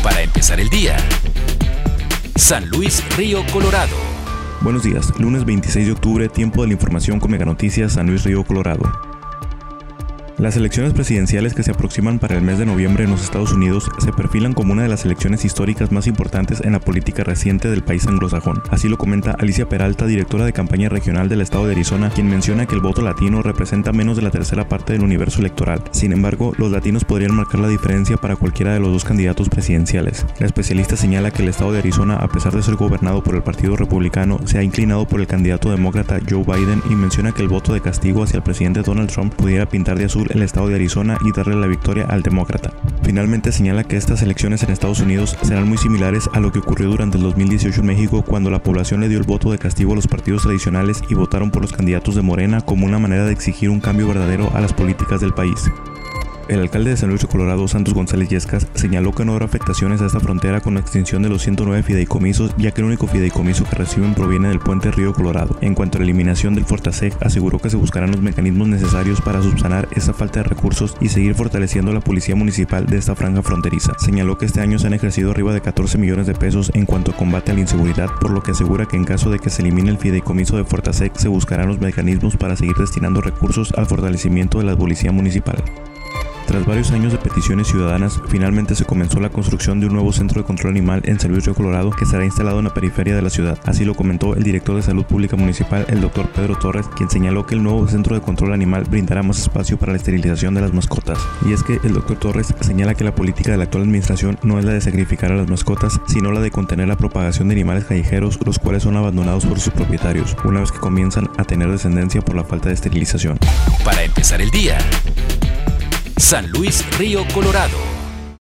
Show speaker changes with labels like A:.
A: Para empezar el día. San Luis Río Colorado.
B: Buenos días, lunes 26 de octubre, tiempo de la información con Mega Noticias San Luis Río Colorado. Las elecciones presidenciales que se aproximan para el mes de noviembre en los Estados Unidos se perfilan como una de las elecciones históricas más importantes en la política reciente del país anglosajón. Así lo comenta Alicia Peralta, directora de campaña regional del estado de Arizona, quien menciona que el voto latino representa menos de la tercera parte del universo electoral. Sin embargo, los latinos podrían marcar la diferencia para cualquiera de los dos candidatos presidenciales. La especialista señala que el estado de Arizona, a pesar de ser gobernado por el Partido Republicano, se ha inclinado por el candidato demócrata Joe Biden y menciona que el voto de castigo hacia el presidente Donald Trump pudiera pintar de azul el estado de Arizona y darle la victoria al demócrata. Finalmente señala que estas elecciones en Estados Unidos serán muy similares a lo que ocurrió durante el 2018 en México, cuando la población le dio el voto de castigo a los partidos tradicionales y votaron por los candidatos de Morena como una manera de exigir un cambio verdadero a las políticas del país. El alcalde de San Luis Río Colorado, Santos González Yescas, señaló que no habrá afectaciones a esta frontera con la extinción de los 109 fideicomisos, ya que el único fideicomiso que reciben proviene del puente Río Colorado. En cuanto a la eliminación del Fortaseg, aseguró que se buscarán los mecanismos necesarios para subsanar esa falta de recursos y seguir fortaleciendo la policía municipal de esta franja fronteriza. Señaló que este año se han ejercido arriba de 14 millones de pesos en cuanto a combate a la inseguridad, por lo que asegura que en caso de que se elimine el fideicomiso de Fortaseg, se buscarán los mecanismos para seguir destinando recursos al fortalecimiento de la policía municipal. Tras varios años de peticiones ciudadanas, finalmente se comenzó la construcción de un nuevo centro de control animal en San Luis Río Colorado que será instalado en la periferia de la ciudad. Así lo comentó el director de Salud Pública Municipal, el Dr. Pedro Torres, quien señaló que el nuevo centro de control animal brindará más espacio para la esterilización de las mascotas. Y es que el Dr. Torres señala que la política de la actual administración no es la de sacrificar a las mascotas, sino la de contener la propagación de animales callejeros, los cuales son abandonados por sus propietarios, una vez que comienzan a tener descendencia por la falta de esterilización.
A: Para empezar el día. San Luis Río Colorado.